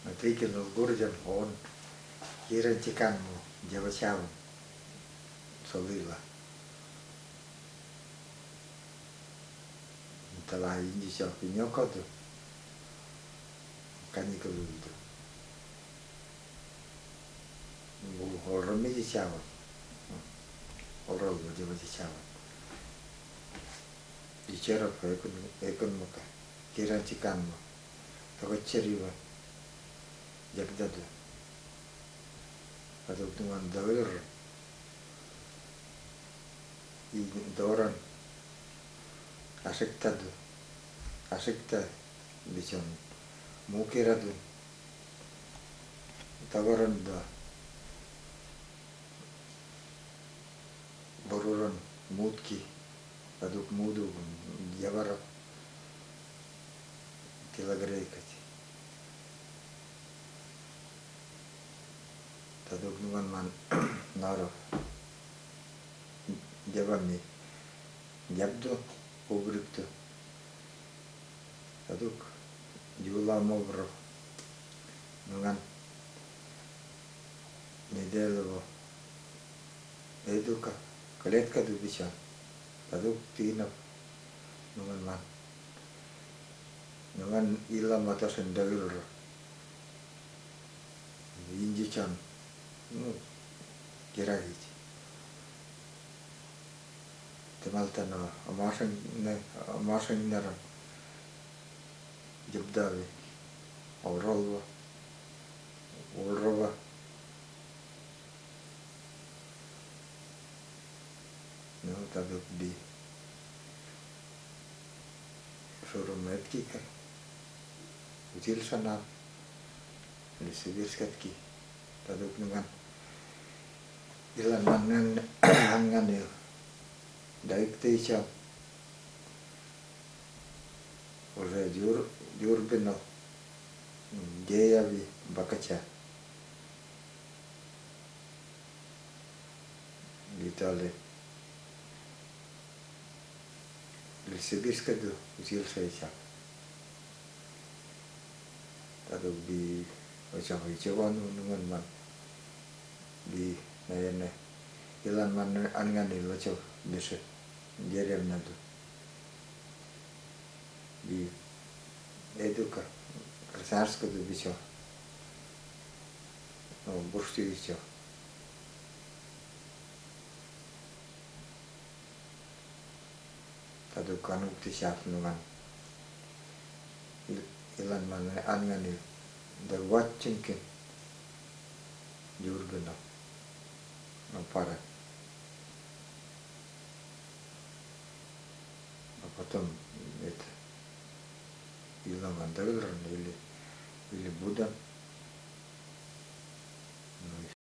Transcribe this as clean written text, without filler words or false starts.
Natrikil gurjan on kiran cikan mo jawasyawan solila tala inji shopi nyoko tu kani kaludu bu hormi ji syawan horol mo jawasyawan bicara pa ekon mo ka kiran cikan mo takoceriwa jagdadu atau dengan dawir i doran asekta bicon mukiradu tawaran da boruran mutki aduk mudu jawara tilagreikati taduk nuan man naro jabami jabdo ugrikto taduk jula mobro nuan nedelo eduka kaletka du bisa taduk tina nuan man nuan ila mata sendagir injichan kirahi temaltano amasang naran jabdavi aurolva ulrova no taduk di surumetki ka util sana lisibirskatki taduk dengan ilan manan anganil daik teisha ore jur beno geyavi bakacha ditale lisibirskatu util seisha taduk di ocam icawan nungan man di nayane ilan man anganil ocam desa jerem nadu di eduka krasarsko du bicho no bursti bicho tadu kanuk ti syaf numan ilan man anganil da watchinkin jurgana no para потом это иламандалран или будан